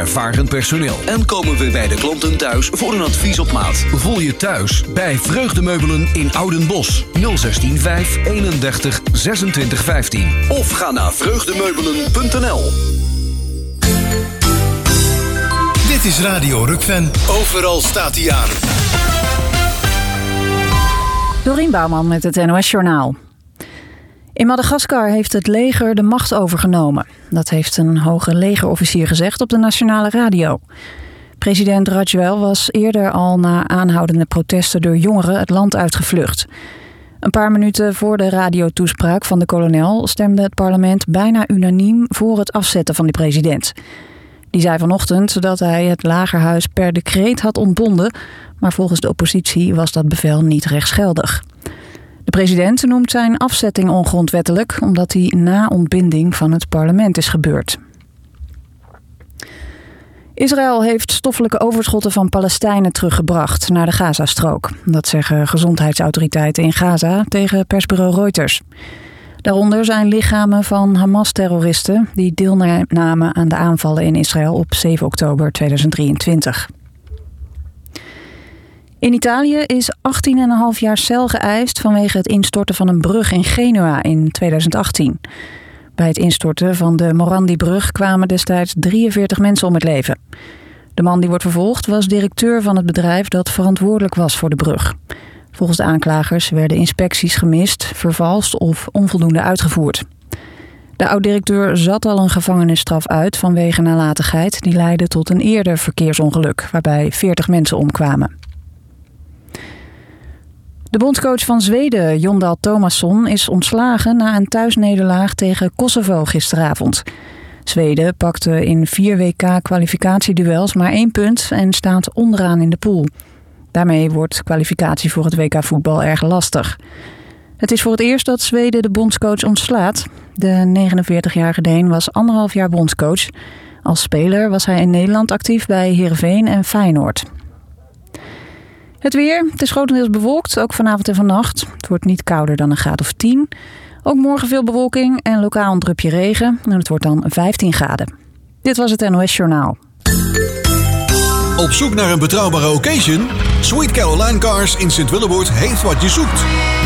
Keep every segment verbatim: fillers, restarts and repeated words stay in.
ervaren personeel. En komen we bij de klanten thuis voor een advies op maat. Voel je thuis bij Vreugdemeubelen in Oudenbosch. nul zestien vijf eenendertig zesentwintig vijftien. Of ga naar vreugdemeubelen punt n l. Dit is Radio Rukven. Overal staat hij aan. Dorien Bouwman met het N O S-journaal. In Madagaskar heeft het leger de macht overgenomen. Dat heeft een hoge legerofficier gezegd op de nationale radio. President Rajoelina was eerder al na aanhoudende protesten door jongeren het land uitgevlucht. Een paar minuten voor de radiotoespraak van de kolonel stemde het parlement bijna unaniem voor het afzetten van de president. Die zei vanochtend dat hij het lagerhuis per decreet had ontbonden, maar volgens de oppositie was dat bevel niet rechtsgeldig. De president noemt zijn afzetting ongrondwettelijk, omdat die na ontbinding van het parlement is gebeurd. Israël heeft stoffelijke overschotten van Palestijnen teruggebracht naar de Gazastrook. Dat zeggen gezondheidsautoriteiten in Gaza tegen persbureau Reuters. Daaronder zijn lichamen van Hamas-terroristen die deelnamen aan de aanvallen in Israël op zeven oktober tweeduizend drieëntwintig. In Italië is achttien komma vijf jaar cel geëist vanwege het instorten van een brug in Genua in tweeduizend achttien. Bij het instorten van de Morandi-brug kwamen destijds drieënveertig mensen om het leven. De man die wordt vervolgd was directeur van het bedrijf dat verantwoordelijk was voor de brug. Volgens de aanklagers werden inspecties gemist, vervalst of onvoldoende uitgevoerd. De oud-directeur zat al een gevangenisstraf uit vanwege nalatigheid die leidde tot een eerder verkeersongeluk waarbij veertig mensen omkwamen. De bondscoach van Zweden, Jon Dahl Tomasson, is ontslagen na een thuisnederlaag tegen Kosovo gisteravond. Zweden pakte in vier W K-kwalificatieduels maar één punt en staat onderaan in de pool. Daarmee wordt kwalificatie voor het W K voetbal erg lastig. Het is voor het eerst dat Zweden de bondscoach ontslaat. De negenenveertigjarige Deen was anderhalf jaar bondscoach. Als speler was hij in Nederland actief bij Heerenveen en Feyenoord. Het weer, het is grotendeels bewolkt, ook vanavond en vannacht. Het wordt niet kouder dan een graad of tien. Ook morgen veel bewolking en lokaal een drupje regen. En het wordt dan vijftien graden. Dit was het N O S-journaal. Op zoek naar een betrouwbare occasion? Sweet Caroline Cars in Sint-Willeboord heeft wat je zoekt.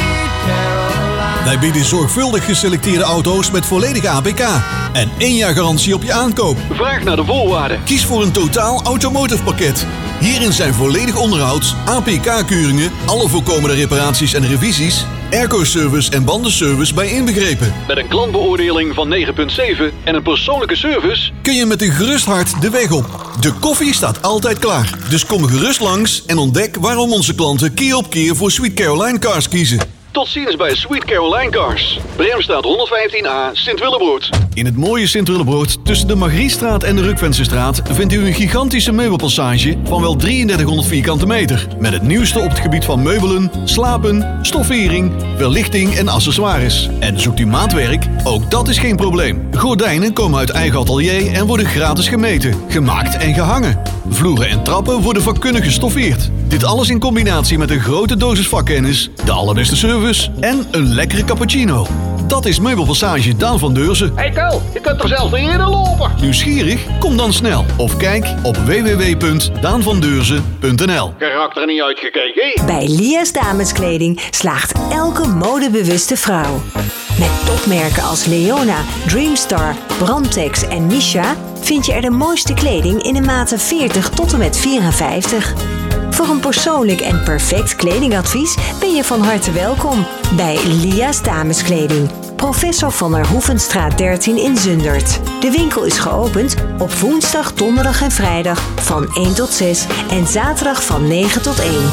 Wij bieden zorgvuldig geselecteerde auto's met volledige A P K en één jaar garantie op je aankoop. Vraag naar de voorwaarden. Kies voor een totaal automotive pakket. Hierin zijn volledig onderhoud, A P K-keuringen, alle voorkomende reparaties en revisies, airco-service en bandenservice bij inbegrepen. Met een klantbeoordeling van negen komma zeven en een persoonlijke service Kun je met een gerust hart de weg op. De koffie staat altijd klaar. Dus kom gerust langs en ontdek waarom onze klanten keer op keer voor Sweet Caroline Cars kiezen. Tot ziens bij Sweet Caroline Cars. Bremstraat honderdvijftien A, Sint-Willeboord. In het mooie Sint-Willeboord, tussen de Margriestraat en de Rukvensestraat, vindt u een gigantische meubelpassage van wel drieëndertighonderd vierkante meter. Met het nieuwste op het gebied van meubelen, slapen, stoffering, verlichting en accessoires. En zoekt u maatwerk? Ook dat is geen probleem. Gordijnen komen uit eigen atelier en worden gratis gemeten, gemaakt en gehangen. Vloeren en trappen worden vakkundig gestoffeerd. Dit alles in combinatie met een grote dosis vakkennis, de allerbeste service en een lekkere cappuccino. Dat is Meubelpassage Daan van Deurzen. Hey Ko, je kunt er zelfs niet eerder lopen. Nieuwsgierig? Kom dan snel of kijk op w w w punt daan van deurzen punt n l. Geraakt er niet uitgekeken. Bij Lia's Dameskleding slaagt elke modebewuste vrouw. Met topmerken als Leona, Dreamstar, Brandtex en Misha vind je er de mooiste kleding in de maten veertig tot en met vierenvijftig. Voor een persoonlijk en perfect kledingadvies ben je van harte welkom bij Lia's Dameskleding. Professor van der Hoevenstraat dertien in Zundert. De winkel is geopend op woensdag, donderdag en vrijdag van één tot zes en zaterdag van negen tot één.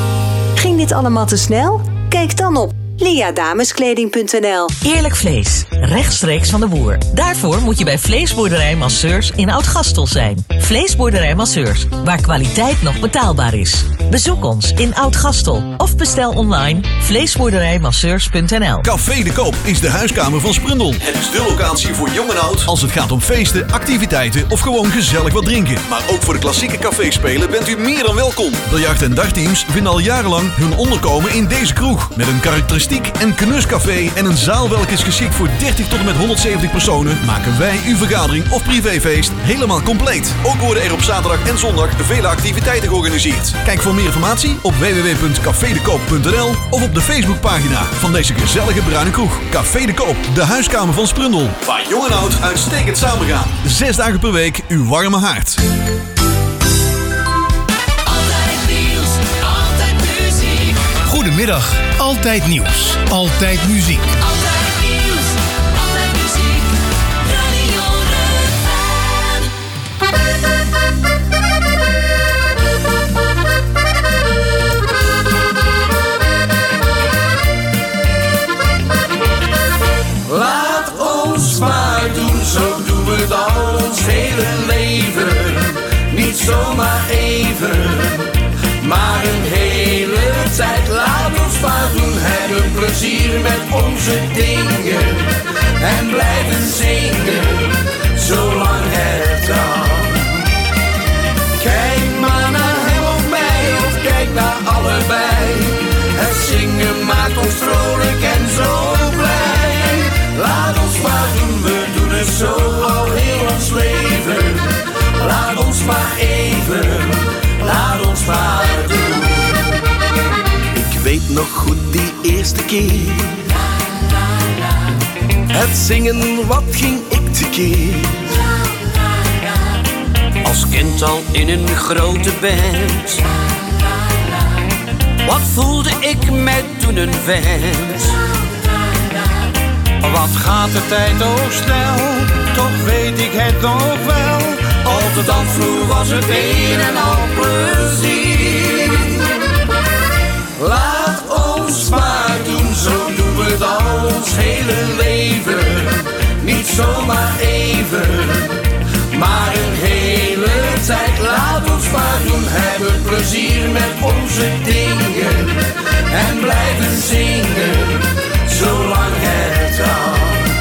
Ging dit allemaal te snel? Kijk dan op lia dameskleding punt n l. Eerlijk vlees, rechtstreeks van de boer. Daarvoor moet je bij Vleesboerderij Masseurs in Oud-Gastel zijn. Vleesboerderij Masseurs, waar kwaliteit nog betaalbaar is. Bezoek ons in Oud-Gastel of bestel online vleesboerderijmasseurs punt n l. Café de Koop is de huiskamer van Sprundel. Het is de locatie voor jong en oud als het gaat om feesten, activiteiten of gewoon gezellig wat drinken. Maar ook voor de klassieke caféspelen bent u meer dan welkom. Biljart- en dartteams vinden al jarenlang hun onderkomen in deze kroeg. Met een karakteristiek en knuscafé en een zaal welke is geschikt voor dertig tot en met honderdzeventig personen, maken wij uw vergadering of privéfeest helemaal compleet. Ook worden er op zaterdag en zondag vele activiteiten georganiseerd. Kijk voor meer informatie op w w w punt café de koop punt n l of op de Facebookpagina van deze gezellige bruine kroeg. Café de Koop, de huiskamer van Sprundel. Waar jong en oud uitstekend samengaan. Zes dagen per week uw warme haard. Altijd nieuws, altijd muziek. Goedemiddag, altijd nieuws, altijd muziek. Altijd nieuws, altijd muziek. Radio Laat ons maar doen, zo doen we het al ons hele leven. Niet zomaar even, maar een hele tijd. Laat ons maar doen, hebben plezier met onze dingen. En blijven zingen, zolang het kan. Kijk maar naar hem of mij, of kijk naar allebei. Het zingen maakt ons vrolijk en zo blij. Laat ons maar doen, we doen het zo al heel ons leven. Laat ons maar even, laat ons maar doen. Ik weet nog goed die eerste keer. Het zingen, wat ging ik tekeer. Als kind al in een grote band. Wat voelde ik mij toen een vent. Wat gaat de tijd ook snel, toch weet ik het nog wel. Op de dansvloer was het een en al plezier. Laat ons maar doen, zo doen we het al ons hele leven. Niet zomaar even, maar een hele tijd. Laat ons maar doen, hebben plezier met onze dingen. En blijven zingen, zolang het kan.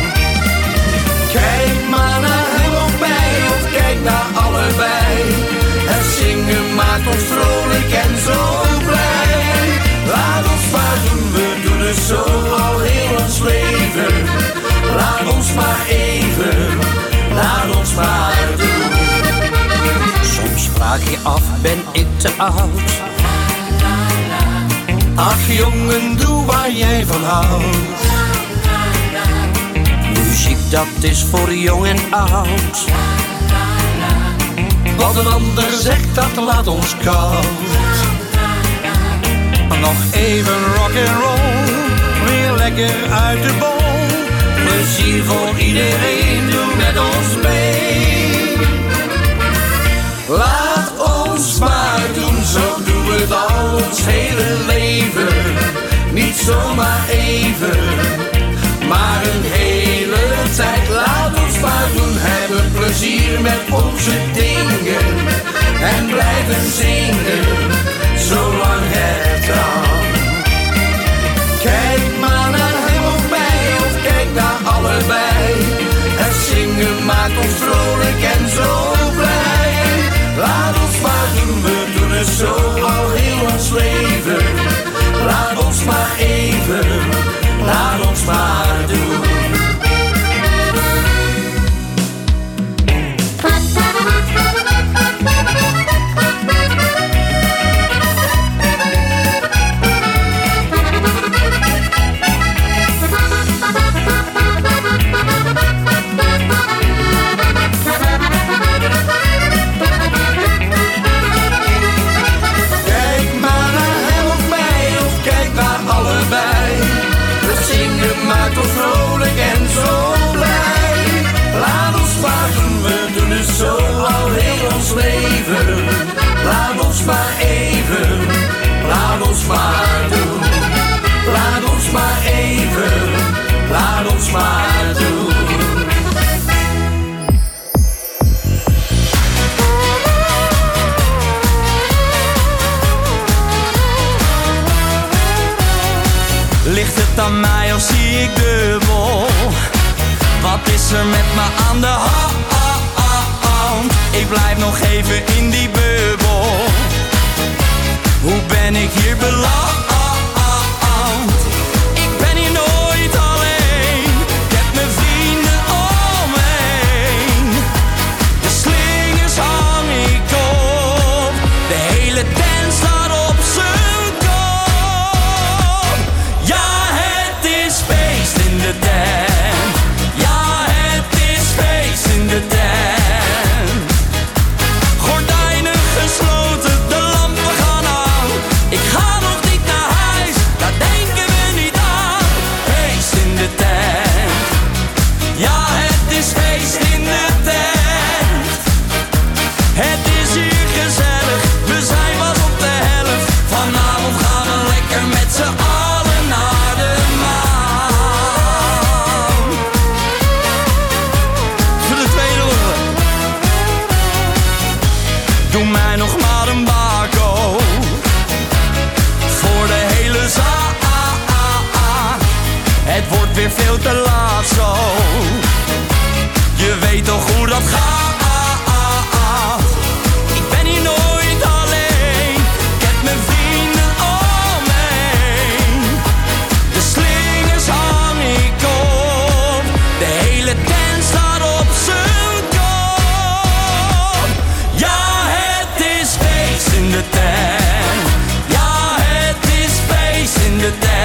Kijk maar naar hem of mij, of kijk naar allebei. Het zingen maakt ons vrolijk en zo blij. Laat ons maar doen, we doen het zo al heel ons leven. Laat ons maar even, laat ons maar doen. Soms vraag je af, ben ik te oud? Ach jongen, doe waar jij van houdt. Muziek, dat is voor jong en oud. Wat een ander zegt, dat laat ons koud. Nog even rock and roll, weer lekker uit de bol. Plezier voor iedereen, doe met ons mee. Laat ons maar doen, zo doen we het al ons hele leven. Niet zomaar even, maar een hele tijd. Laat ons maar doen, hebben plezier met onze dingen. En blijven zingen, zolang het kan. Kijk maar naar hem of mij, of kijk naar allebei. Het zingen maakt ons vrolijk en zo blij. Laat ons maar doen, we doen het zo al heel ons leven. Laat ons maar even, laat ons maar doen. Maakt ons vrolijk en zo blij. Laat ons maar doen, we doen het zo al heel ons leven. Laat ons maar even, laat ons maar doen. Laat ons maar even, laat ons maar doen. Ligt het aan mij of zie ik dubbel? Wat is er met me aan de hand? Ik blijf nog even in die bubbel. Hoe ben ik hier beland? Ik ben hier nooit alleen. Ik heb mijn vrienden om me heen. De slingers hangen Het is hier gezellig, we zijn pas op de helft. Vanavond gaan we lekker met z'n allen naar de maan. Voor de tweede ronde. Doe mij nog maar een bako. Voor de hele zaal. Het wordt weer veel te laat zo. Je weet toch hoe dat gaat. Ik ben hier nooit alleen. Ik heb mijn vrienden om me heen. De slingers hang ik op. De hele tent staat op zijn kop. Ja, het is feest in de tent. Ja, het is feest in de tent.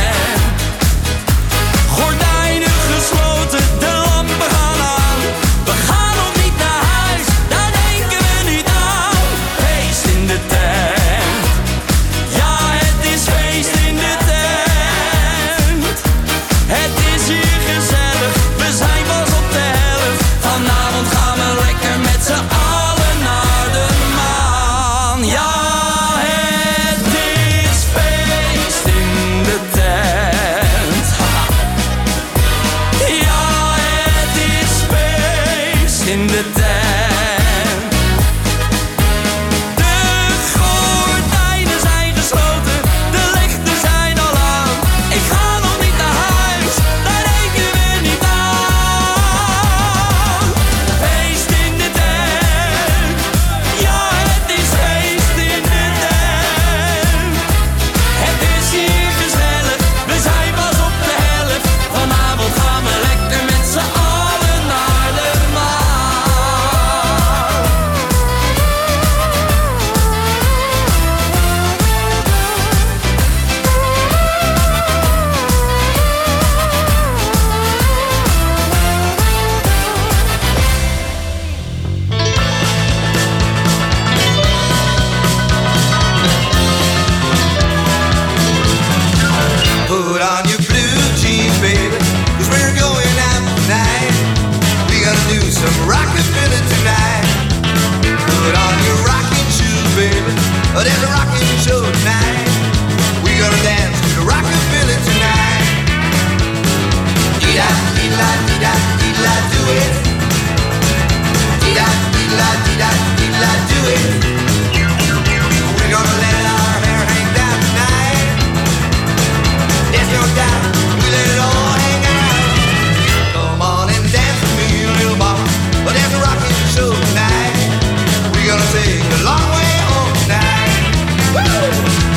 Gordijnen gesloten, de lampen gaan aan. We gaan nog niet naar huis, daar denken we niet aan. Feest in de tent. Ja, het is feest in de tent. Het is hier gezellig, we zijn pas op de helft. Vanavond gaan we lekker met z'n allen naar de maan. Ja, het is feest in de tent. Ja, het is feest in de tent. De gordijnen zijn gesloten, de lichten zijn al aan. Ik ga nog niet naar huis, daar denken we niet aan. Feest in de tent. Ja, het is feest in de tent. Het is hier gezellig, we zijn pas op de helft. Vanavond gaan we lekker met z'n allen naar de maan. Put on your blue jeans, baby, 'cause we're going out tonight. We gonna do some rockabilly tonight. Put on your rocking shoes, baby, there's a rocking show tonight. We gonna dance to the rockabilly tonight. Dee-da, dee-da, dee-da, dee-da, do it. Dee-da, dee-da, dee-da, dee-da, do it. We're gonna let our hair hang down tonight. There's no doubt, we let it all hang out. Come on and dance with me, little mama. But there's a rocking show tonight. We're gonna take the long way home tonight. Woo!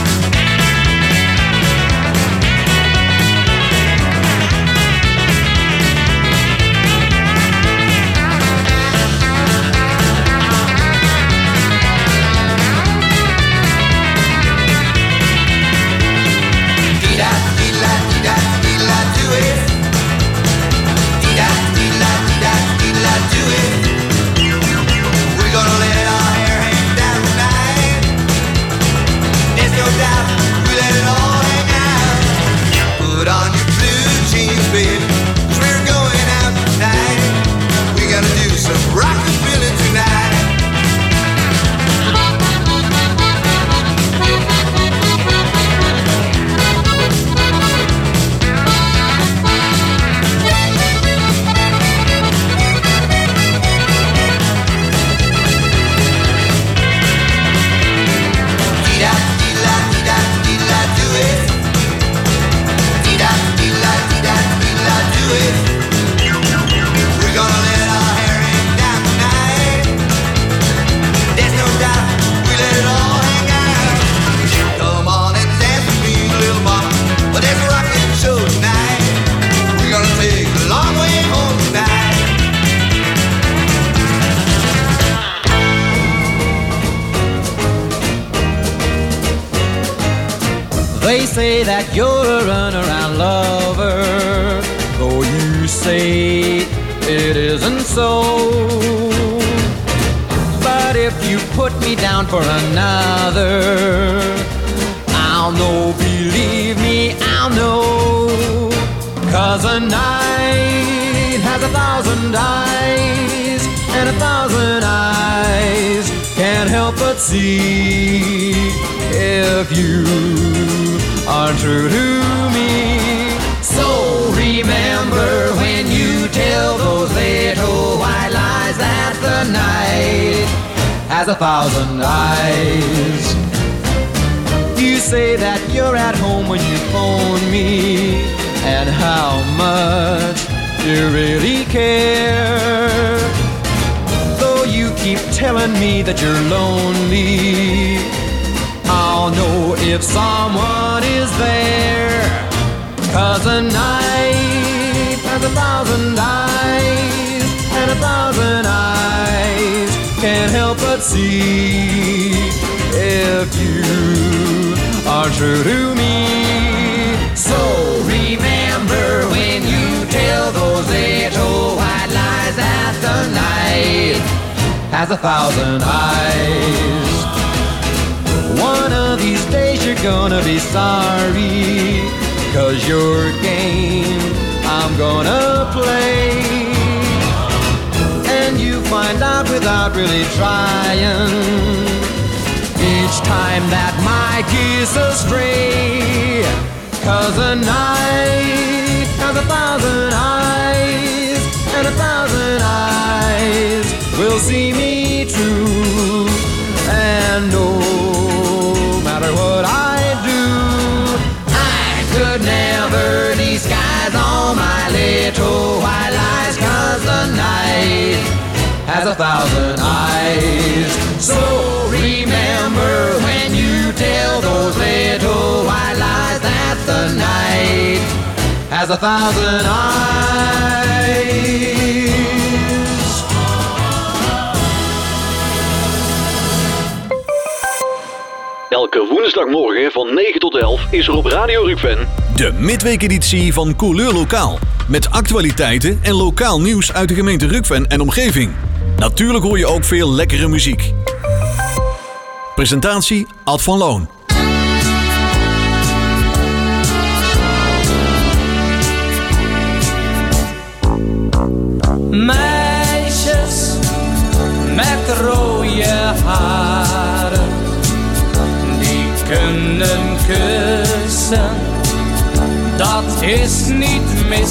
Dee-da, dee-da, dee-da, dee-da, do it. Dee-da, dee-da, dee-da, dee-da, do it. We're gonna let our hair hang down tonight. There's no doubt, we let it all hang out. Put on your blue jeans, baby, 'cause we're going out tonight. We gotta do some rockabilly tonight. Dee-da, dee-da, dee-da, dee-da, do it. Dee-da, dee-da, dee-da, dee-da, do it. We're gonna let our hair hang down tonight. There's no doubt, we let it all hang out. Come on and dance with me, little mama. But there's a rockin' show tonight. We're gonna take the long way home tonight. They say that you're a runaround lover, though you say it isn't so. But if you put me down for another, I'll know, believe me, I'll know. 'Cause a night has a thousand eyes, and a thousand eyes but see if you are true to me. So remember when you tell those little white lies that the night has a thousand eyes. You say that you're at home when you phone me, and how much you really care. Though you keep telling me that you're lonely, I'll know if someone is there. 'Cause a night has a thousand eyes, and a thousand eyes can't help but see if you are true to me. So remember when you tell those little white lies that the night has a thousand eyes. One of these days you're gonna be sorry, 'cause your game I'm gonna play, and you find out without really trying each time that my kiss astray. 'Cause a night has a thousand eyes, and a thousand eyes will see me true. And no matter what I do, I could never disguise all my little white lies. 'Cause the night has a thousand eyes. So remember when you tell those little white lies that the night has a thousand eyes. Elke woensdagmorgen van negen tot elf is er op Radio Rukven de midweekeditie van Couleur Lokaal. Met actualiteiten en lokaal nieuws uit de gemeente Rukven en omgeving. Natuurlijk hoor je ook veel lekkere muziek. Presentatie Ad van Loon. Meisjes met rode haren, die kunnen kussen, dat is niet mis.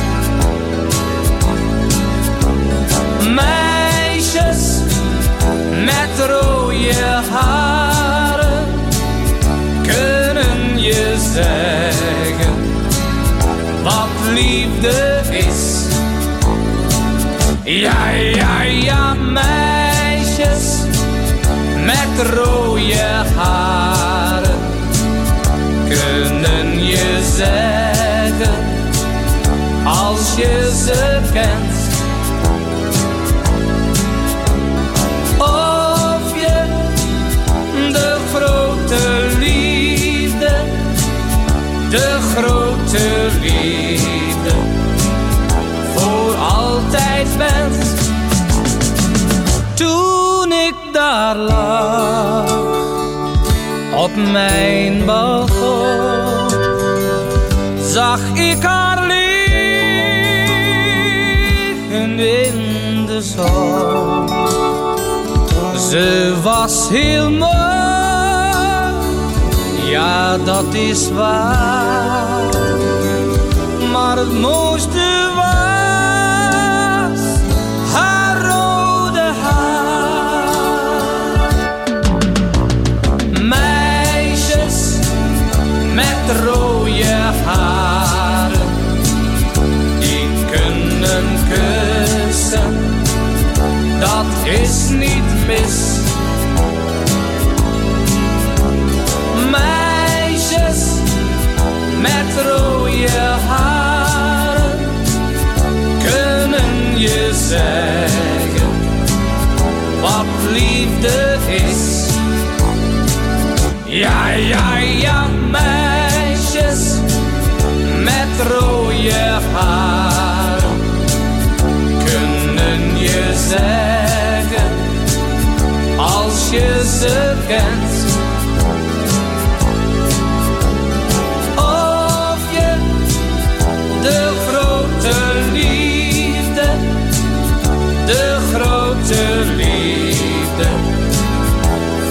Meisjes met rode haren kunnen je zeggen wat liefde is. Ja, ja, ja, meisjes met rode haren kunnen je zeggen als je ze kent. Of je de grote liefde, de grote liefde voor altijd bent. Toen ik daar lag op mijn balkon, zag ik haar liggen in de zon. Ze was heel mooi, ja dat is waar, maar het mooiste was haar rode haar. Meisjes met rode haren, die kunnen kussen, dat is niet mis. Meisjes met rode haren kunnen je zeggen wat liefde is. Ja, ja, ja, meisjes met rode haren kunnen je zeggen als je ze kent. Of je de grote liefde, de grote liefde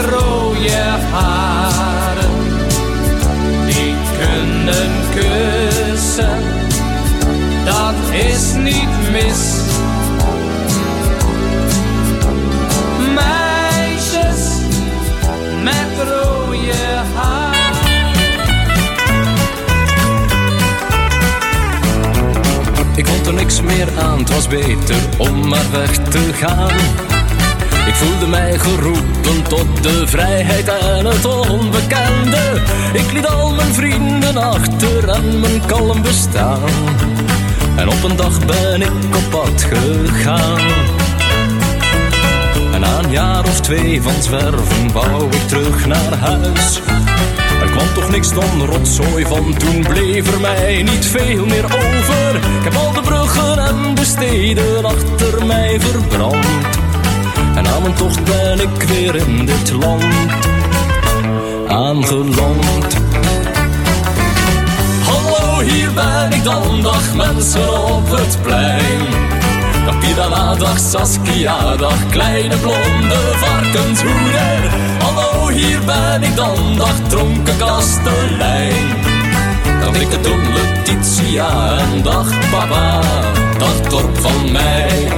rode haren, die kunnen kussen, dat is niet mis. Meisjes met rode haar. Ik vond er niks meer aan, het was beter om maar weg te gaan. Ik voelde mij geroepen tot de vrijheid en het onbekende. Ik liet al mijn vrienden achter en mijn kalm bestaan. En op een dag ben ik op pad gegaan. En na een jaar of twee van zwerven wou ik terug naar huis. Er kwam toch niks dan rotzooi van, toen bleef er mij niet veel meer over. Ik heb al de bruggen en de steden achter mij verbrand. En aan mijn tocht ben ik weer in dit land aangeland. Hallo, hier ben ik dan, dag mensen op het plein. Dag Pirana, dag Saskia, dag kleine blonde varkenshoeder. Hallo, hier ben ik dan, dag dronken kastelein. Dag dikke domme Letitia en dag papa, dag dorp van mij.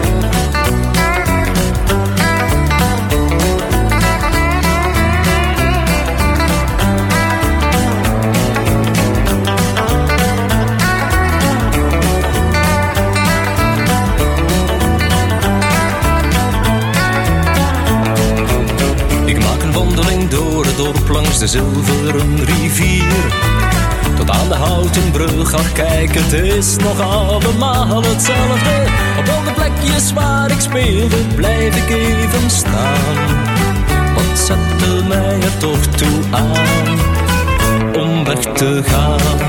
Door het dorp langs de zilveren rivier, tot aan de houten brug. Ach kijk, het is nog allemaal hetzelfde. Op al de plekjes waar ik speelde blijf ik even staan. Wat zette mij er toch toe aan om weg te gaan?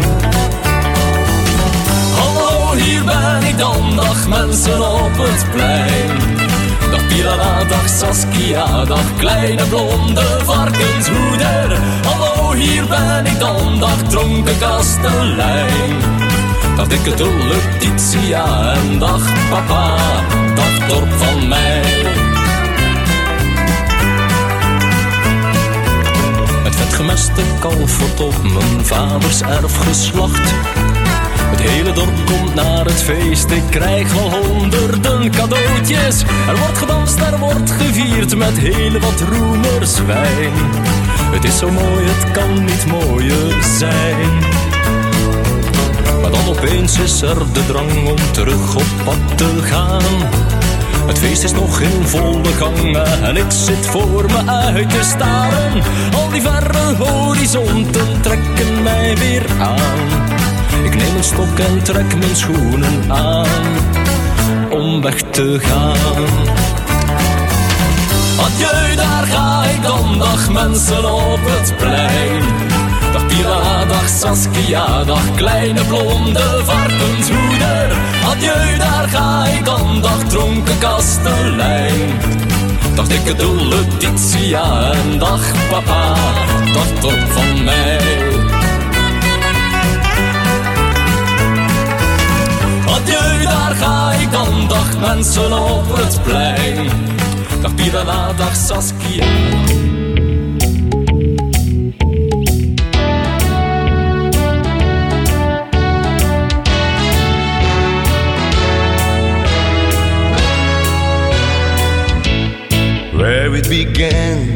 Hallo, hier ben ik dan, dag mensen op het plein. Dag Pirana, dag Saskia, dag kleine blonde varkenshoeder. Hallo, hier ben ik dan, dag dronken kastelein. Dag dikke dolle Letitia en dag papa, dag dorp van mij. Het vetgemeste kalf wordt op mijn vaders erf geslacht. Het hele dorp komt naar het feest, ik krijg wel honderden cadeautjes. Er wordt gedanst, er wordt gevierd met heel wat roemerswijn. Het is zo mooi, het kan niet mooier zijn. Maar dan opeens is er de drang om terug op pad te gaan. Het feest is nog in volle gang en ik zit voor me uit te staren. Al die verre horizonten trekken mij weer aan. Ik neem een stok en trek mijn schoenen aan om weg te gaan. Adieu, daar ga ik dan, dag mensen op het plein. Dag Pirana, dag Saskia, dag kleine blonde varkenshoeder. Adieu, daar ga ik dan, dag dronken kastelein. Dag dikke dolle Letitia en dag papa, dag dorp van mij. Adieu, daar ga ik dan, dag mensen op het plein. Dag Pirana, dag Saskia. Where it began,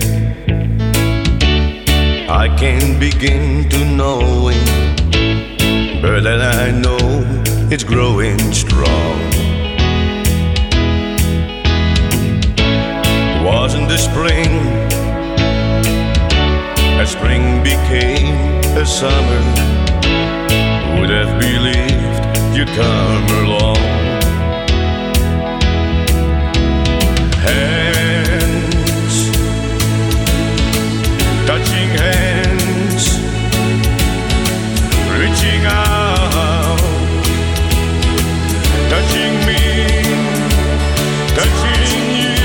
I can't begin to know it, but that I know it's growing strong. Wasn't the spring, as spring became a summer, would have believed you'd come along. Hands, touching hands, reaching out, touching me, touching you.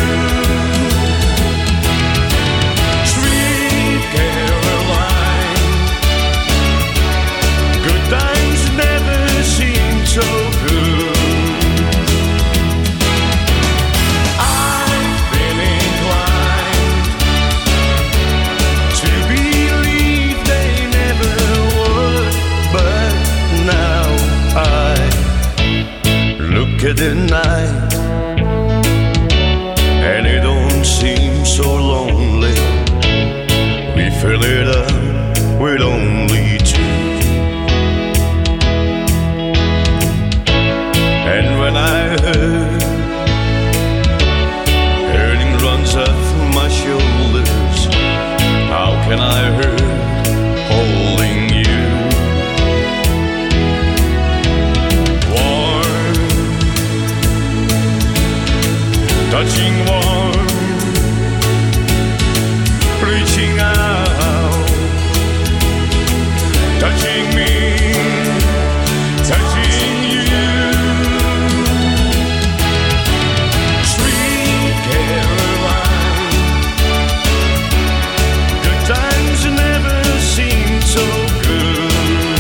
Sweet Caroline, good times never seemed so good. the night, and it don't seem so lonely. We fill it up with only two. And when I hurt, hurting runs up my shoulders. How can I hurt holding you? Warm, touching warm, reaching out, touching me, touching you. Sweet Caroline, good times never seem so good.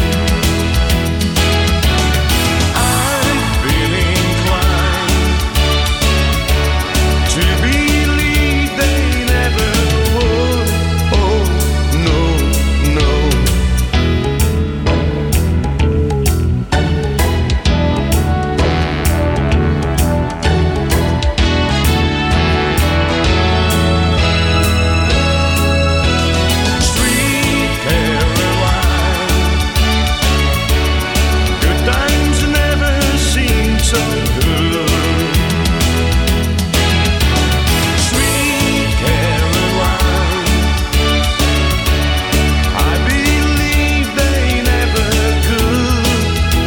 I feel inclined to believe they never would. Oh no, no. Sweet Caroline, good times never seem so good. Sweet Caroline, I believe they never could.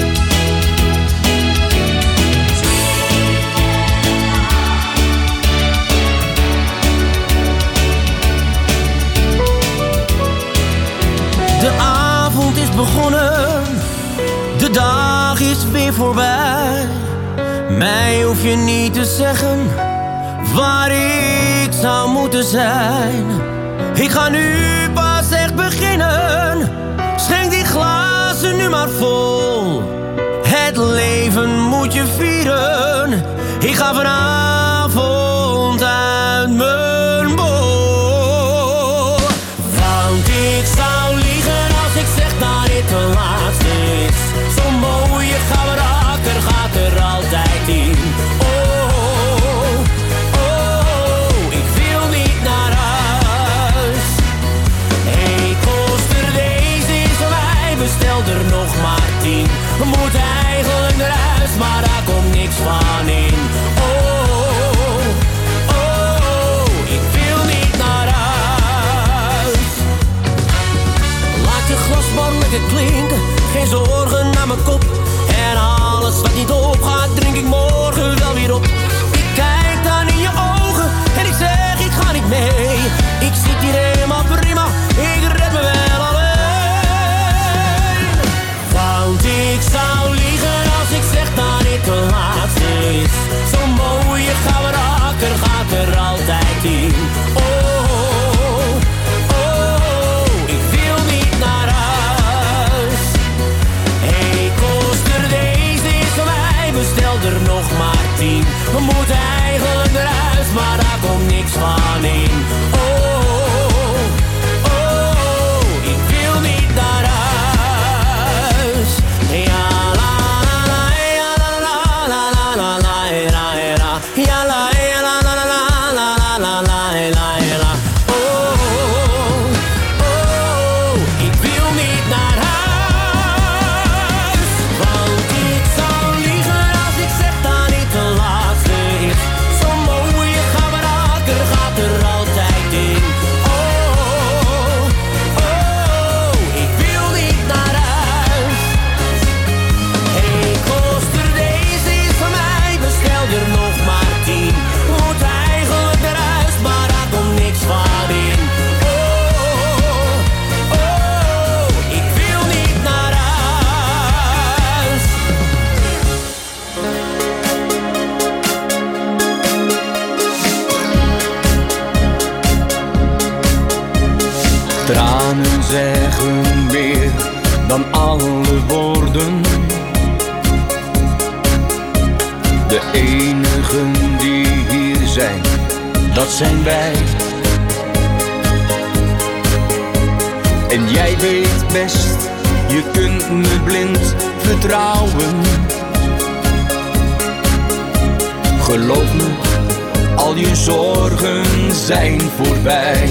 De avond is begonnen, de dag is weer voorbij. Mij hoef je niet te zeggen waar ik zou moeten zijn. Ik ga nu pas echt beginnen, schenk die glazen nu maar vol. Het leven moet je vieren, ik ga vanavond uit mijn bol. Want ik zou liegen als ik zeg dat dit de laatste is. Zo'n mooie gouden akker gaat er altijd in. Oh, oh, ik wil niet naar huis. Hey, koster, deze is van mij, bestel er nog maar tien. Moet eigenlijk naar huis, maar daar komt niks van in. Oh, oh, ik wil niet naar huis. Laat je glasband lekker klinken, geen zorgen naar mijn kop. En alles wat niet opgaat, drink ik morgen wel weer op. Ik kijk dan in je ogen en ik zeg ik ga niet mee. Ik zit hier helemaal prima, ik red me wel alleen. Want ik zou liegen als ik zeg dat dit de laatste is. Zo'n mooie gouden akker gaat er altijd in. Oh, oh, ik wil niet naar huis. Hey, koster, deze is van mij, bestel er nog maar tien. We moeten eigenlijk naar huis, maar daar komt niks van in. Oh, oh, ik wil niet naar huis. Ja, la, la, la, ja, la, la, la, la, la, la, la, la. Ja, la, ja, la, la, la, la, la, la, la, la, la. Oh, oh, ik wil niet naar huis. Want ik zou liegen als ik zeg dat dit de laatste is. Zo'n mooie gouden akker gaat er altijd in. Oh, oh, ik wil niet naar huis. Hey, koster, deze is van mij, bestel er nog maar tien. Moet eigenlijk naar huis, maar daar komt niks van in. Oh, oh, ik wil niet naar huis. Tranen zeggen meer dan alle woorden. De enigen die hier zijn, dat zijn wij. En jij weet best, je kunt me blind vertrouwen. Geloof me, al je zorgen zijn voorbij.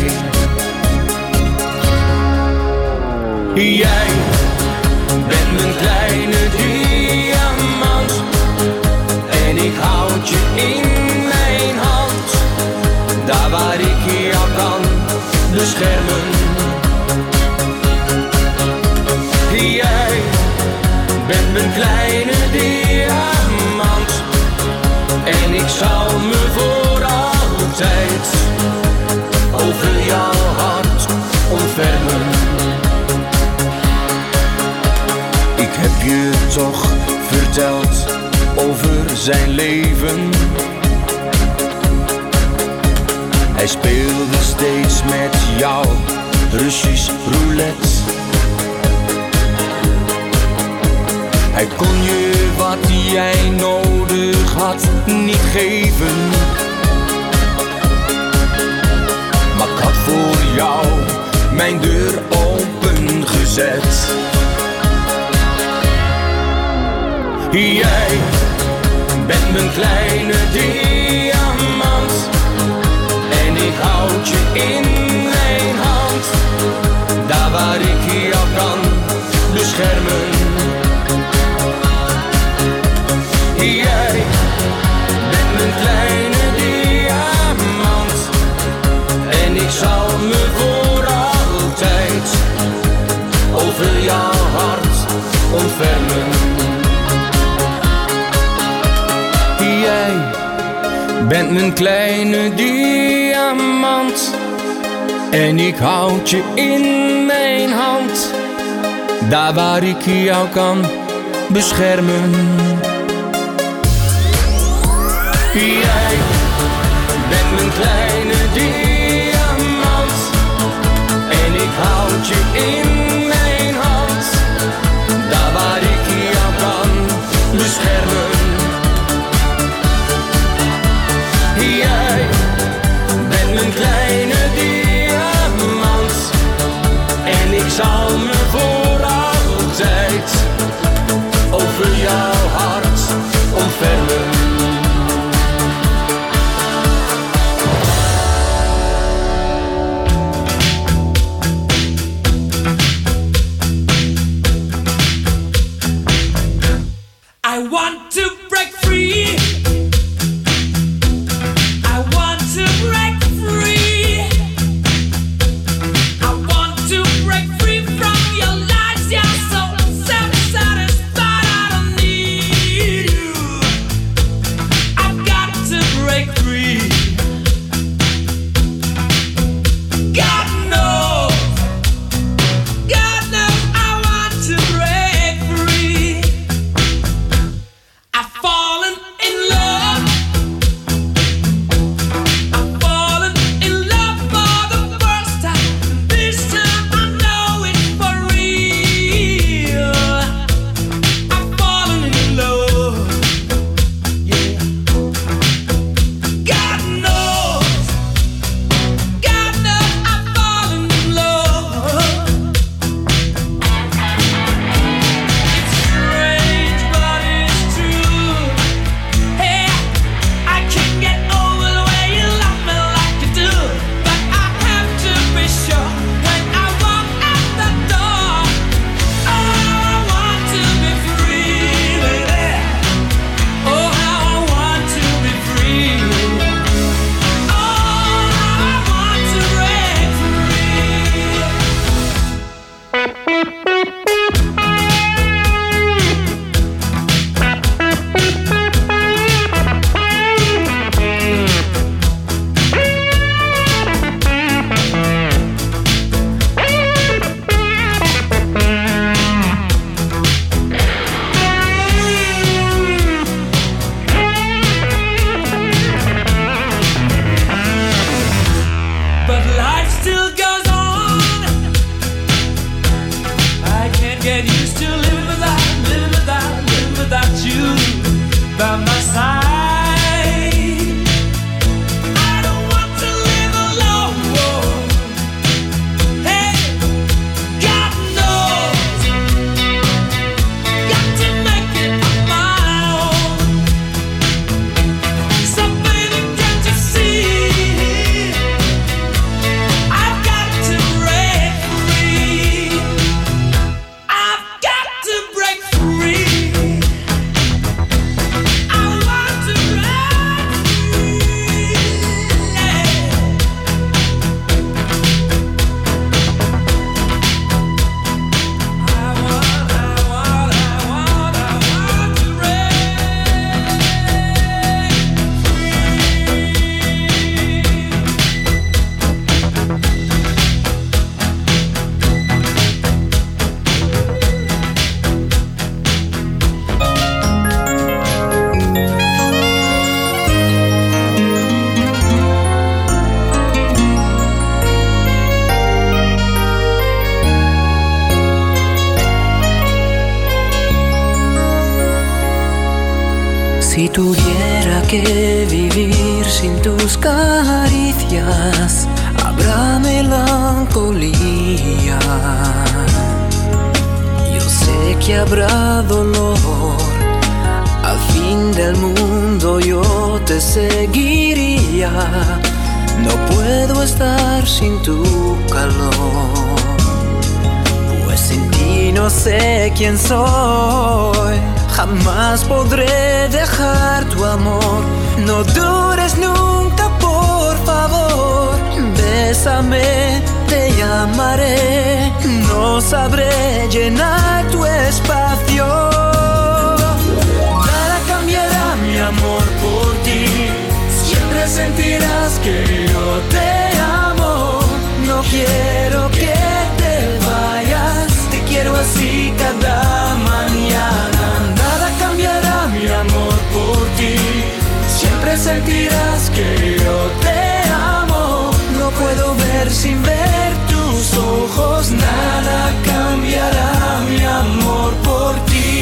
Jij bent mijn kleine diamant en ik houd je in mijn hand. Daar waar ik jou kan beschermen. Jij bent mijn kleine diamant en ik zal me voor altijd over jouw hart ontfermen. Ik heb je toch verteld over zijn leven. Hij speelde steeds met jou Russisch roulette. Hij kon je wat jij nodig had niet geven. Maar ik had voor jou mijn deur opengezet. Jij bent mijn kleine diamant en ik houd je in mijn hand. Daar waar ik jou kan beschermen. Jij bent mijn kleine diamant en ik zal me voor altijd over jouw hart ontfermen. Jij bent mijn kleine diamant en ik houd je in mijn hand. Daar waar ik jou kan beschermen. Jij bent mijn kleine diamant en ik houd je in mijn hand. Daar waar ik jou kan beschermen. Jij bent mijn kleine diamant en ik zal me voor altijd over jouw hart ontfermen. I want to break free. I want to break free. I want to break free from your lies. You're so self-satisfied. I don't need you. I've got to break free. God knows, God knows I want to break free. I've fallen in love. Si tuviera que vivir sin tus caricias, habrá melancolía. Yo sé que habrá dolor. Al fin del mundo yo te seguiría. No puedo estar sin tu calor, pues sin ti no sé quién soy. Jamás podré dejar tu amor. No dudes nunca, por favor. Bésame, te llamaré. No sabré llenar tu espacio. Nada cambiará mi amor por ti. Siempre sentirás que yo te amo. No quiero que te vayas. Te quiero así cada mañana. Nada cambiará mi amor por ti. Siempre sentirás que yo te amo. No puedo ver sin ver tus ojos. Nada cambiará mi amor por ti.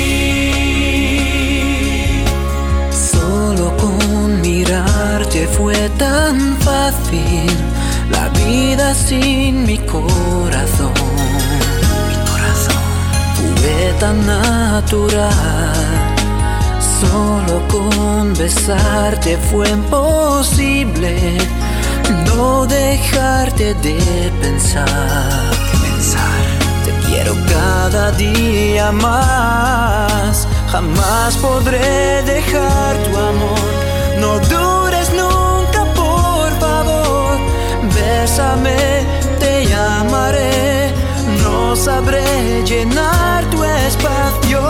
Solo con mirarte fue tan fácil. La vida sin mi corazón. Mi corazón fue tan natural. Solo con besarte fue imposible no dejarte de pensar, de pensar. Te quiero cada día más. Jamás podré dejar tu amor. No dudes nunca, por favor. Bésame, te llamaré. No sabré llenar tu espacio.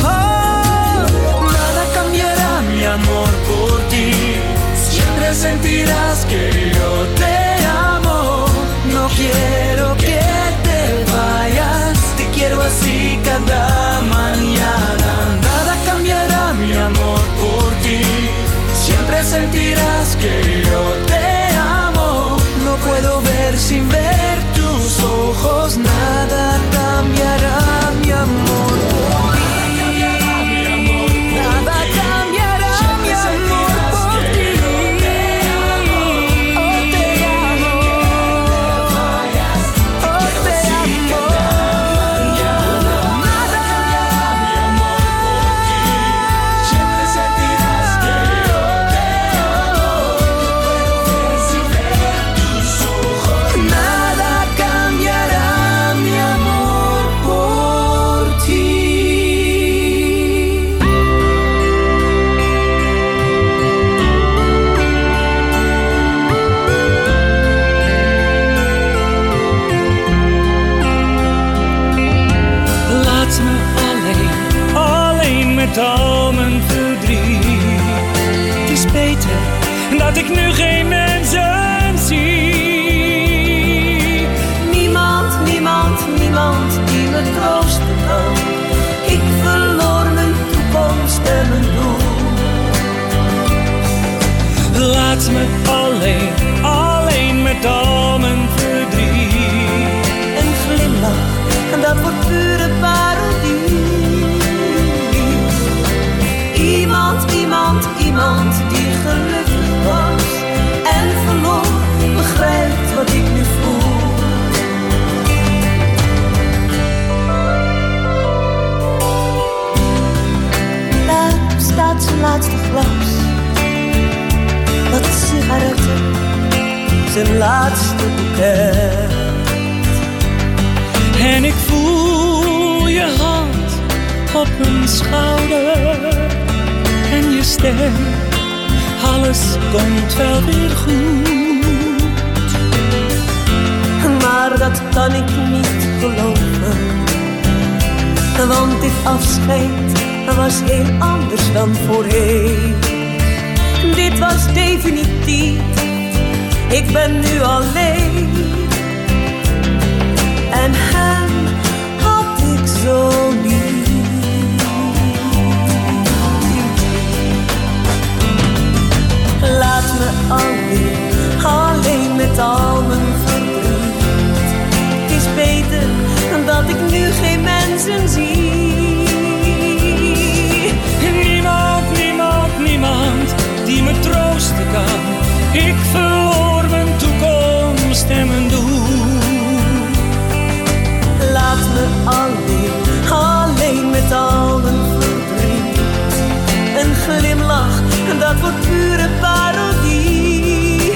Nada cambiará mi amor por ti. Siempre sentirás que yo te amo. No quiero que te vayas. Te quiero así cada mañana. Nada cambiará mi amor por ti. Siempre sentirás que yo te amo. No puedo ver sin ver tus ojos. Nada cambiará mi amor por ti. Nada cambiará mi amor por ti. Oh, te amo. Oh, te amo. Nada cambiará mi amor por ti. Siempre sentirás que yo te amo. No puedo ver sin ver tus ojos. Nada cambiará mi amor por ti. Laat me alleen, alleen met al mijn verdriet. Het is beter dat ik nu geen mensen zie. Niemand, niemand, niemand die me troosten kan. Ik verloor mijn toekomst en mijn doel. Laat me alleen, alleen met al mijn verdriet. Een glimlach, en dat wordt pure parodie. Iemand, iemand, iemand die gelukkig was en verloor, begrijpt wat ik nu voel. Daar staat zijn laatste glas. Wat sigaretten, zijn laatste boeket. En ik voel je hand op mijn schouder en je stem. Alles komt wel weer goed. Maar dat kan ik niet geloven. Want dit afscheid was heel anders dan voorheen. Dit was definitief. Ik ben nu alleen. En hem had ik zo lief. Laat me alleen, alleen met al mijn verdriet. Het is beter dan dat ik nu geen mensen zie. Niemand, niemand, niemand dat wordt pure parodie.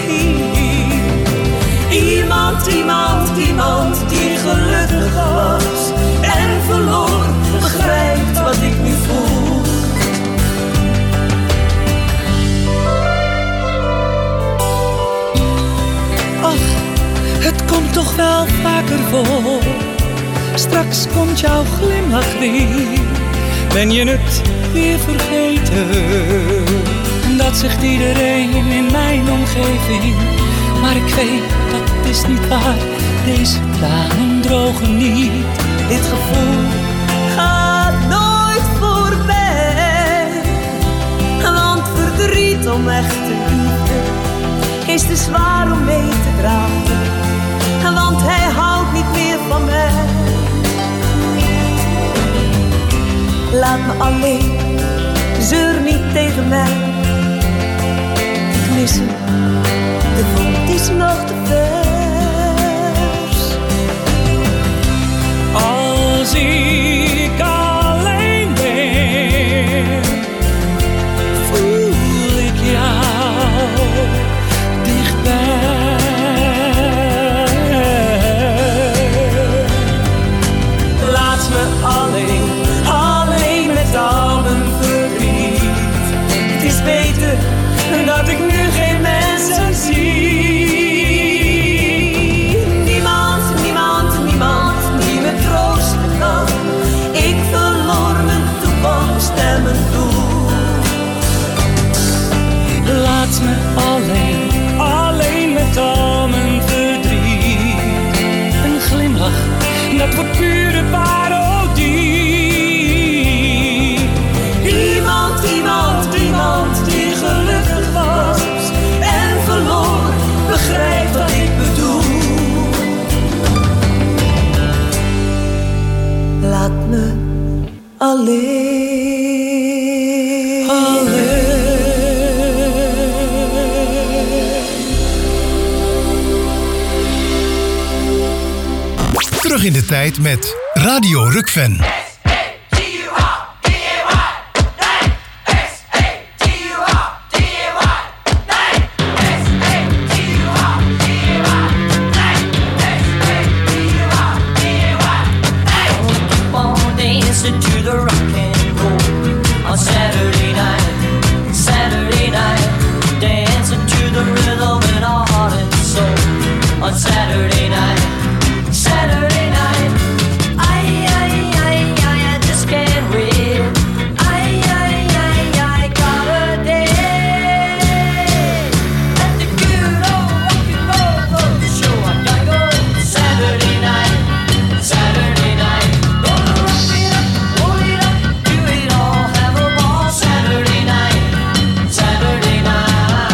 Iemand, iemand, iemand die gelukkig was en verloor, begrijpt wat ik nu voel. Ach, het komt toch wel vaker voor. Straks komt jouw glimlach weer. Ben je het weer vergeten? Dat zegt iedereen in mijn omgeving. Maar ik weet, dat is niet waar. Deze tranen drogen niet. Dit gevoel gaat nooit voorbij. Want verdriet om echte liefde is te zwaar om mee te dragen. Want hij houdt niet meer van mij. Laat me alleen, zeur niet tegen mij. Ik mis hem, de wond is nog te vers. Als ik alleen ben, voel ik jou dichtbij. Laat me alleen, alleen met al mijn verdriet. Het is beter dat ik nu geen mensen zie. Niemand, niemand, niemand die me troosten kan. Ik verloor mijn toekomst en mijn doel. Laat me alleen, alleen met al mijn verdriet. Een glimlach, dat wordt pure parodie. Iemand, iemand, iemand die gelukkig was en verloor, begrijpt wat ik bedoel. Laat me alleen. Alleen. Terug in de tijd met Radio Rukven. Saturday night, Saturday night, I, I, I, I, I just can't wait. I, I, I, I got a day at the good old rock and roll show. I gotta go Saturday night, Saturday night. Gonna rock it up, roll it up, do it all, have a ball. Saturday night, Saturday night.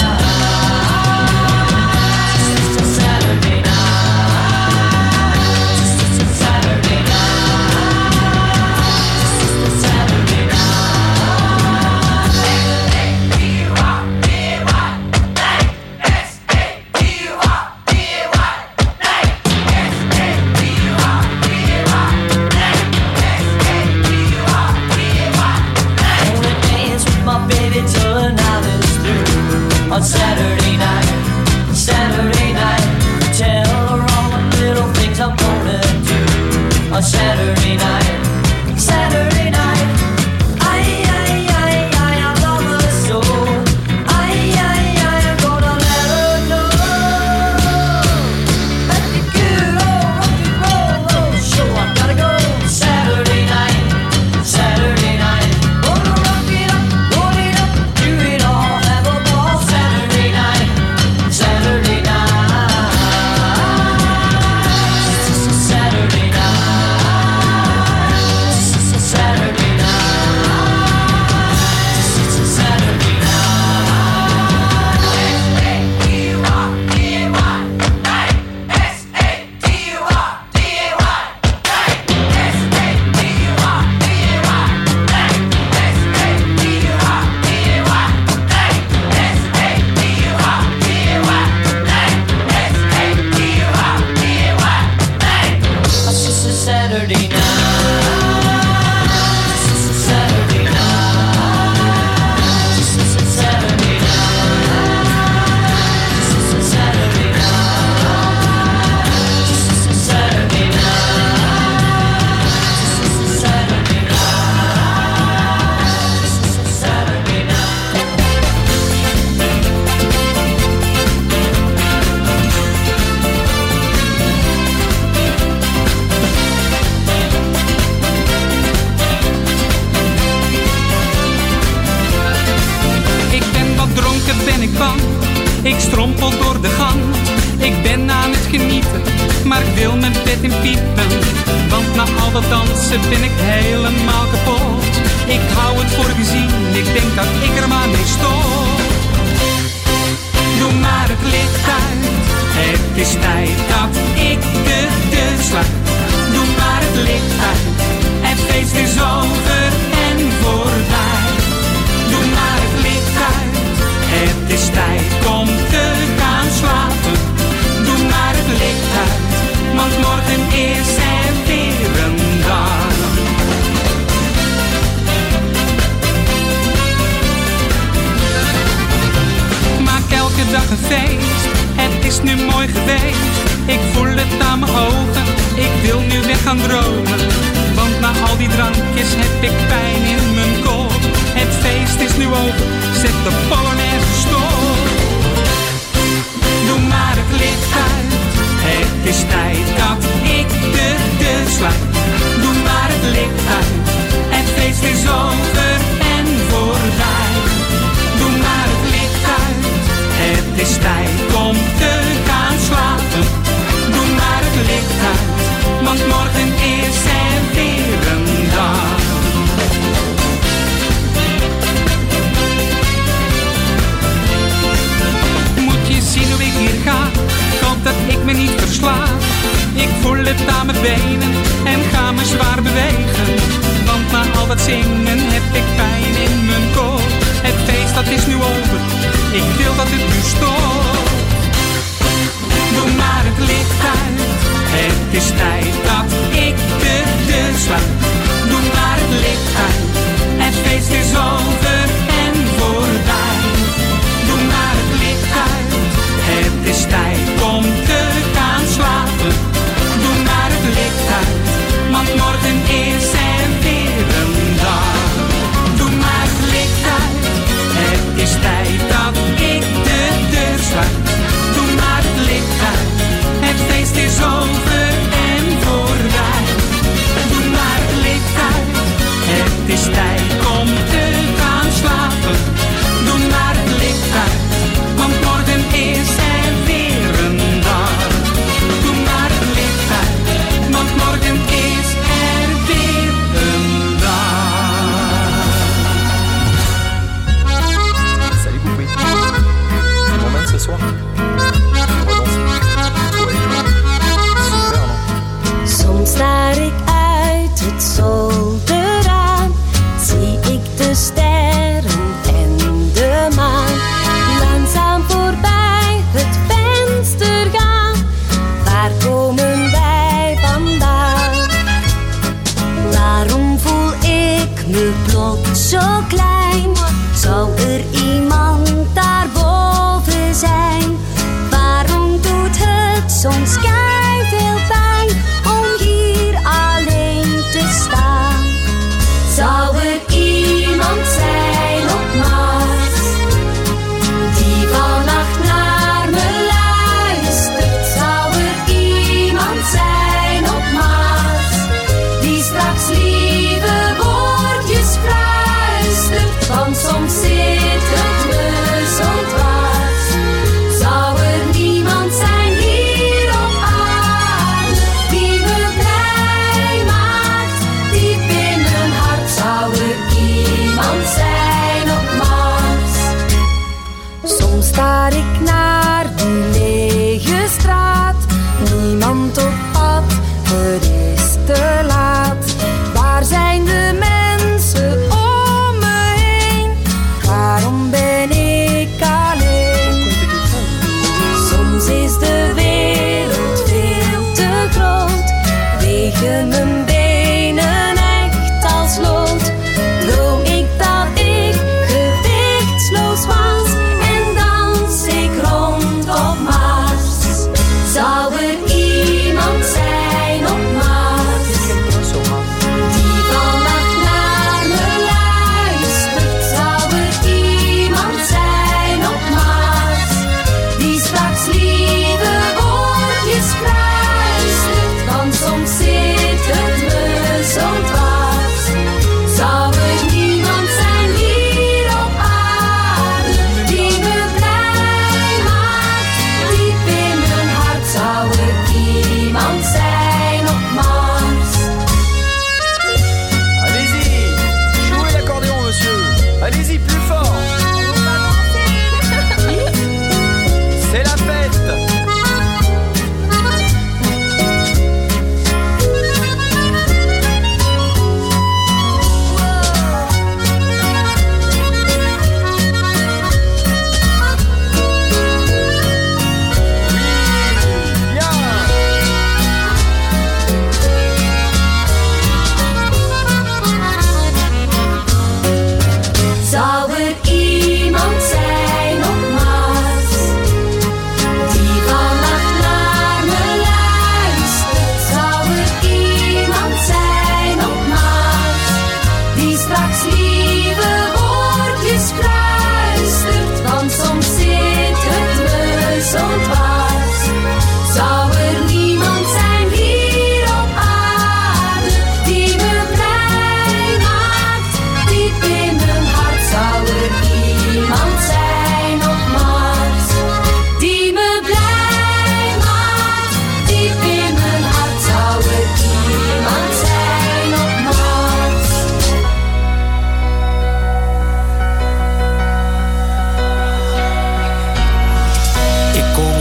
On Saturday night, Saturday night, tell her all the little things I'm gonna do. On Saturday night, Saturday night, I, I, I, I, I love her so. I, I, I, I'm gonna let her know. At the good old rock and roll show, I gotta go Saturday night, Saturday night. Gonna rock it up, roll it up, do it all, have a ball. Saturday night. dat dansen ben ik helemaal kapot. Ik hou het voor gezien, ik denk dat ik er maar mee stop. Doe maar het licht uit, het is tijd dat ik de deur sluit. Doe maar het licht uit, het feest is over en voorbij. Doe maar het licht uit, het is tijd om te gaan slapen. Doe maar het licht uit, want morgen is er weer een dag. Maak elke dag een feest, het is nu mooi geweest. Ik voel het aan mijn ogen, ik wil nu weg gaan dromen. Want na al die drankjes heb ik pijn in mijn kop. Het feest is nu over, zet de Polonaise stop. Doe maar het licht uit, het is tijd dat ik de deur sluit. Doe maar het licht uit, het feest is over en voorbij. Doe maar het licht uit, het is tijd om te gaan slapen. Doe maar het licht uit, want morgen is er weer een dag. Moet je zien hoe ik hier ga, ik hoop dat ik me niet versla. Ik voel het aan mijn benen en ga me zwaar bewegen. Want na al dat zingen heb ik pijn in mijn kop. Het feest dat is nu over, ik wil dat het nu stopt. Doe maar het licht uit, het is tijd dat ik de deur sluit. Doe maar het licht uit, het feest is over en voorbij. Doe maar het licht uit, het is tijd om te gaan slapen. Doe maar het licht uit, want morgen is er weer een dag. Doe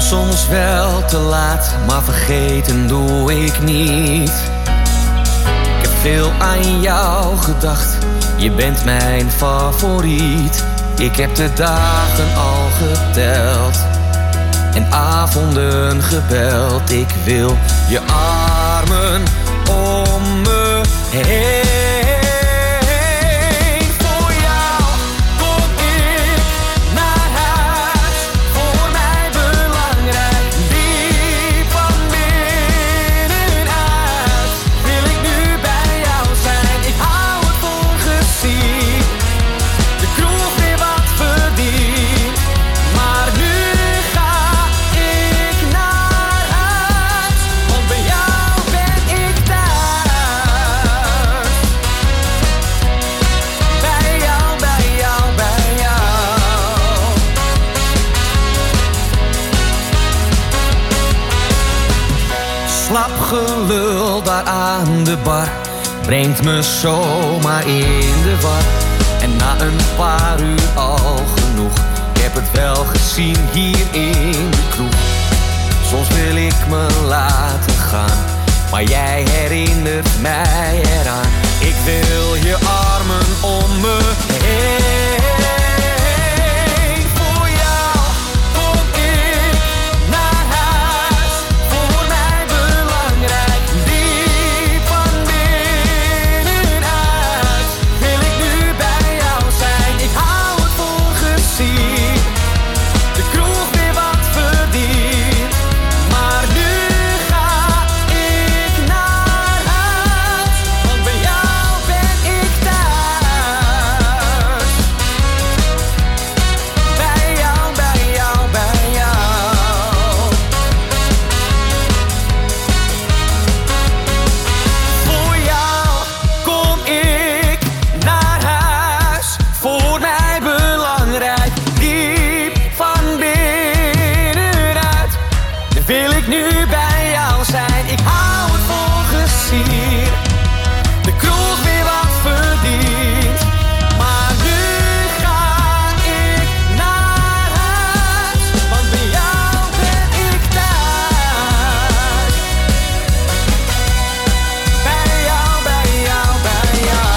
soms wel te laat, maar vergeten doe ik niet. Ik heb veel aan jou gedacht, je bent mijn favoriet. Ik heb de dagen al geteld en avonden gebeld. Ik wil je armen om me heen. Voor jou kom ik naar huis, voor mij belangrijk. Diep van binnenuit wil ik nu bij jou zijn. Ik hou het ongezien, de kroeg weer wat verdient. Maar nu ga ik naar huis, want bij jou ben ik thuis. Bij jou, bij jou, bij jou. Slap gelul daar aan de bar brengt me zomaar in de war. En na een paar uur al genoeg, ik heb het wel gezien hier in de kroeg. Soms wil ik me laten gaan, maar jij herinnert mij eraan. Ik wil je armen om me heen. Voor jou kom ik naar huis, voor mij belangrijk. Diep van binnenuit wil ik nu bij jou zijn. Ik hou het ongezien, de kroeg weer wat verdient. Maar nu ga ik naar huis, want bij jou ben ik thuis. Bij jou, bij jou, bij jou. Voor jou kom ik naar huis, voor mij belangrijk. Diep van binnenuit wil ik nu bij jou zijn. Ik hou het ongezien, de kroeg weer wat verdient. Maar nu ga ik naar huis, want bij jou ben ik thuis. Bij jou, bij jou, bij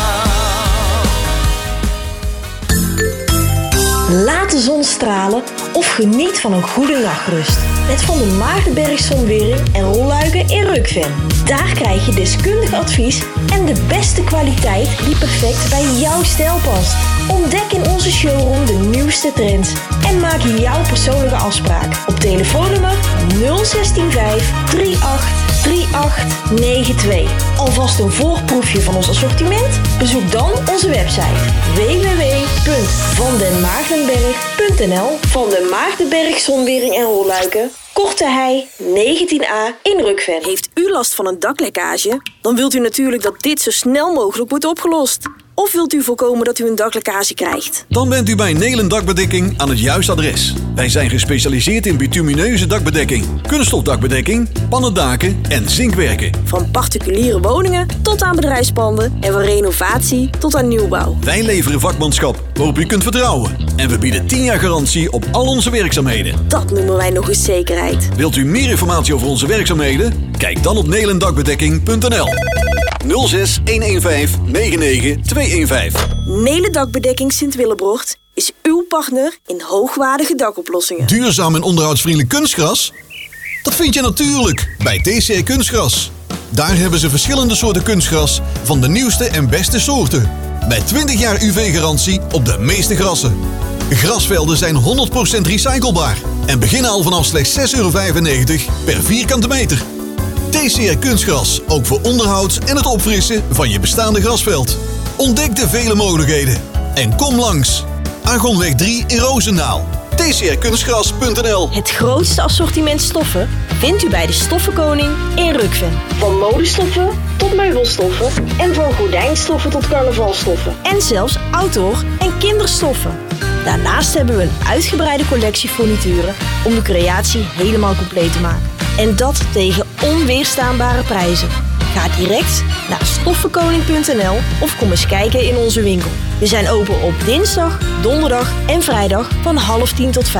jou. Laat de zon stralen of geniet van een goede nachtrust. Met Van der Maagdenberg Zonwering en Rolluiken in Rukven. Daar krijg je deskundig advies en de beste kwaliteit die perfect bij jouw stijl past. Ontdek in onze showroom de nieuwste trends en maak jouw persoonlijke afspraak op telefoonnummer nul zestien vijf drieëntachtig drieëntachtig negenentwintig. Alvast een voorproefje van ons assortiment? Bezoek dan onze website w w w punt van den maagdenberg punt n l. Van den Maagdenberg Zonwering en Rolluiken, Korte Hei negentien a in Rukven. Heeft u last van een daklekkage? Dan wilt u natuurlijk dat dit zo snel mogelijk wordt opgelost. Of wilt u voorkomen dat u een daklekkage krijgt? Dan bent u bij Nelen Dakbedekking aan het juiste adres. Wij zijn gespecialiseerd in bitumineuze dakbedekking, kunststofdakbedekking, pannendaken en zinkwerken. Van particuliere woningen tot aan bedrijfspanden en van renovatie tot aan nieuwbouw. Wij leveren vakmanschap waarop u kunt vertrouwen. En we bieden tien jaar garantie op al onze werkzaamheden. Dat noemen wij nog eens zekerheid. Wilt u meer informatie over onze werkzaamheden? Kijk dan op nelendakbedekking punt n l. nul zes een een vijf negen negen twee een vijf. Nelen Dakbedekking Sint-Willebrocht is uw partner in hoogwaardige dakoplossingen. Duurzaam en onderhoudsvriendelijk kunstgras? Dat vind je natuurlijk bij T C R Kunstgras. Daar hebben ze verschillende soorten kunstgras van de nieuwste en beste soorten. Met twintig jaar U V-garantie op de meeste grassen. Grasvelden zijn honderd procent recyclebaar en beginnen al vanaf slechts zes euro vijfennegentig per vierkante meter. T C R Kunstgras, ook voor onderhoud en het opfrissen van je bestaande grasveld. Ontdek de vele mogelijkheden en kom langs. Argonweg drie in Roosendaal. T C R kunstgras punt n l. Het grootste assortiment stoffen vindt u bij de Stoffenkoning in Rukven. Van modestoffen tot meubelstoffen en van gordijnstoffen tot carnavalstoffen. En zelfs outdoor- en kinderstoffen. Daarnaast hebben we een uitgebreide collectie furnituren om de creatie helemaal compleet te maken. En dat tegen onweerstaanbare prijzen. Ga direct naar stoffenkoning punt n l of kom eens kijken in onze winkel. We zijn open op dinsdag, donderdag en vrijdag van half tien tot vijf.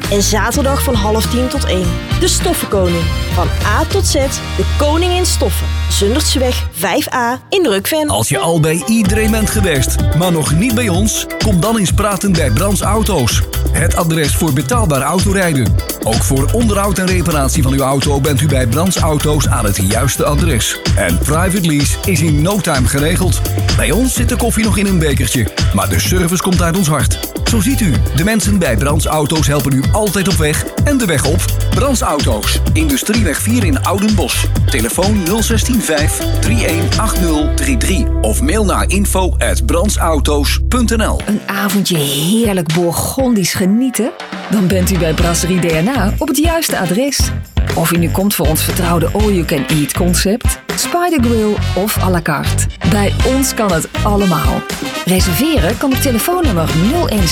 En zaterdag van half tien tot één. De Stoffenkoning. Van A tot Z, de koning in stoffen. Zundertseweg vijf A in Drukven. Als je al bij iedereen bent geweest, maar nog niet bij ons, kom dan eens praten bij Brands Auto's. Het adres voor betaalbaar autorijden. Ook voor onderhoud en reparatie van uw auto bent u bij Brands Auto's aan het juiste adres. En private lease is in no time geregeld. Bij ons zit de koffie nog in een bekertje, maar de service komt uit ons hart. Zo ziet u, de mensen bij Brands Auto's helpen u altijd op weg en de weg op. Brands Auto's, Industrieweg vier in Oudenbosch. Telefoon nul een zes vijf drie een acht nul drie drie of mail naar info at brandsauto's punt n l. Een avondje heerlijk Bourgondisch genieten? Dan bent u bij Brasserie D N A op het juiste adres. Of u nu komt voor ons vertrouwde all-you-can-eat concept, Spider Grill of à la carte. Bij ons kan het allemaal. Reserveren kan op telefoonnummer nul een